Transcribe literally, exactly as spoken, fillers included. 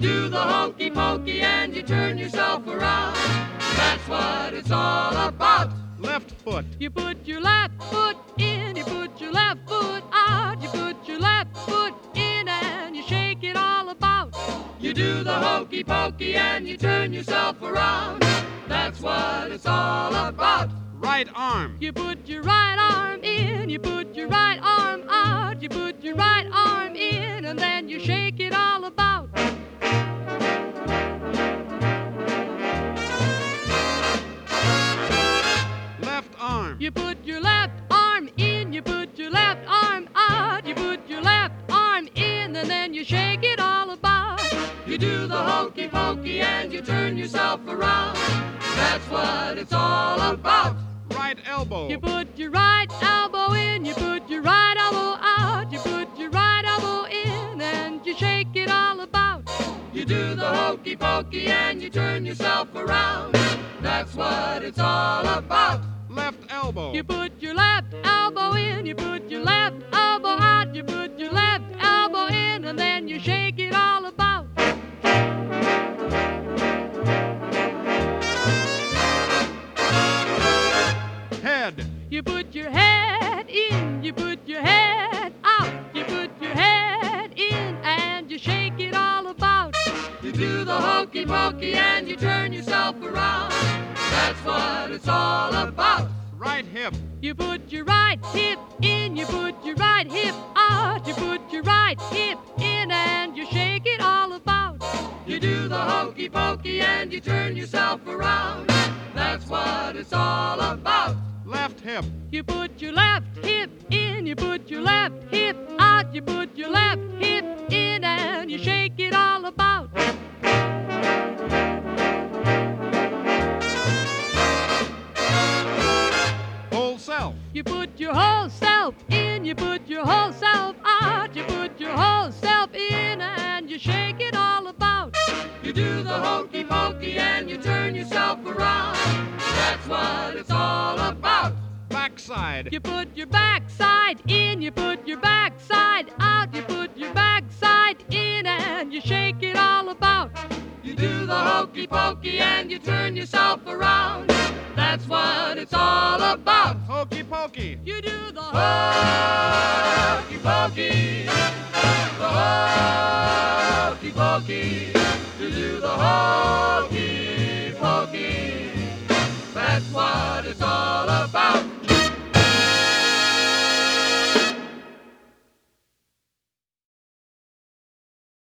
do the hokey pokey and you turn yourself around. That's what it's all about. Left foot. You put your left foot in, you put your left foot out, you put your left foot in and you shake it all about. You do the hokey pokey and you turn yourself around. That's what it's all about. Right arm. You put your right arm in, you put your right arm out, you put your right arm in and then you shake it all about. Left arm. You put your left arm in, you put your left arm out, you put your left arm in and then you shake it all about. You do the hokey pokey and you turn yourself around. That's what it's all about. Right elbow. You put your right elbow in, you put your right elbow out, you put your right elbow in and you shake it all about. You do the hokey pokey and you turn yourself around. That's what it's all about. Left elbow. You put your left elbow in, you put your left elbow out, you put your left elbow in and then you shake it all about. Head. You put your head in, you put your head out, you put your head in and you shake it all about. You do the hokey pokey and you turn yourself around. That's what it's all about. Right hip. You put your right hip in, you put your right hip out, you put your right hip in and you shake it all about. You do the hokey pokey and you turn yourself around. That's what it's all about. Left hip. You put your left hip in, you put your left hip out, you put your left hip in and you shake it all about. Whole self. You put your whole self in, you put your whole self out, you put your whole self in and you shake it all about. You do the hokey pokey and you turn yourself around. That's what it's all about. Backside. You put your backside in, you put your backside out, you put your backside in and you shake it all about. You do the hokey pokey and you turn yourself around. That's what it's all about. Hokey pokey. You do the Hokey pokey. The hokey pokey. You do the hokey